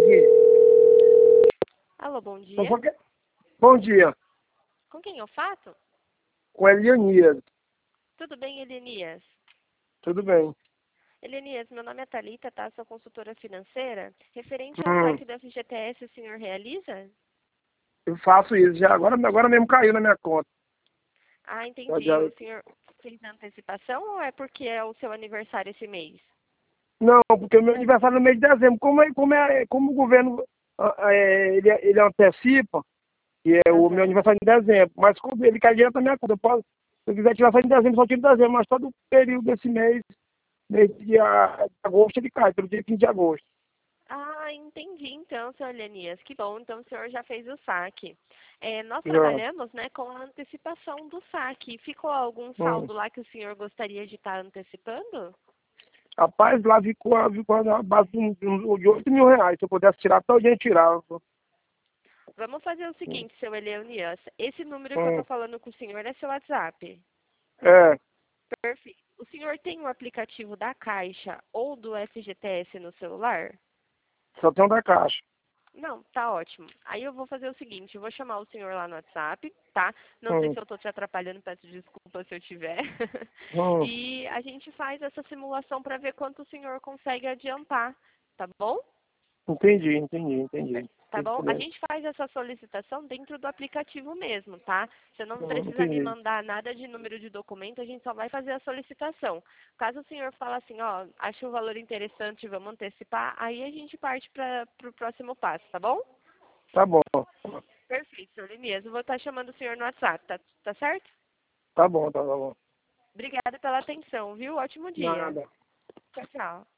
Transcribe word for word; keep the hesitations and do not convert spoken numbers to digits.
aqui. Alô, bom dia. Então, porque... Bom dia. Com quem eu faço? Com Elianias. Tudo bem, Elenias? Tudo bem. Elenias, meu nome é Thalita, tá? Sou consultora financeira. Referente ao Hum, saque do F G T S, o senhor realiza? eu faço isso já. Agora, agora mesmo caiu na minha conta. Ah, Só entendi. de- O senhor fez antecipação ou é porque é o seu aniversário esse mês? Não, porque meu aniversário é no mês de dezembro. Como, é, como, é, como o governo ah, é, ele, ele antecipa, que é o meu Aham. aniversário em dezembro. Mas como ele cai direto na minha conta. Eu posso, se eu quiser tirar só em dezembro, só tiro em dezembro. Mas todo o período desse mês, mês de ah, de agosto, ele cai, pelo dia quinze de agosto. Ah, entendi então, senhor Elenias. Que bom, então o senhor já fez o saque. É, nós Já. trabalhamos, né, com a antecipação do saque. Ficou algum Hum. saldo lá que o senhor gostaria de estar antecipando? Rapaz, lá ficou, ficou na base de, um- de um- de oito mil reais. Se eu pudesse tirar, todo dia tirava. Vamos fazer o Hum. seguinte, seu Elianias. Esse número que eu Hum. estou falando com o senhor é seu WhatsApp. É, Perfeito. O senhor tem o aplicativo da Caixa ou do F G T S no celular? só tem um da caixa. Não, tá ótimo. Aí eu vou fazer o seguinte, eu vou chamar o senhor lá no WhatsApp, tá? Não sei Hum. se eu estou te atrapalhando, peço desculpa se eu tiver. Hum. E a gente faz essa simulação para ver quanto o senhor consegue adiantar, tá bom? Entendi, entendi, entendi. Tá Tudo bom? A bem. gente faz essa solicitação dentro do aplicativo mesmo, tá? Você não Hum, precisa me entendi. mandar nada de número de documento, a gente só vai fazer a solicitação. Caso o senhor fale assim, ó, acho o valor interessante, vamos antecipar, aí a gente parte para o próximo passo, tá bom? Tá bom. Perfeito, senhor Linias. Eu vou estar chamando o senhor no WhatsApp, tá, tá certo? Tá bom, tá bom. Obrigada pela atenção, viu? Ótimo dia. Nada. Tchau, tchau.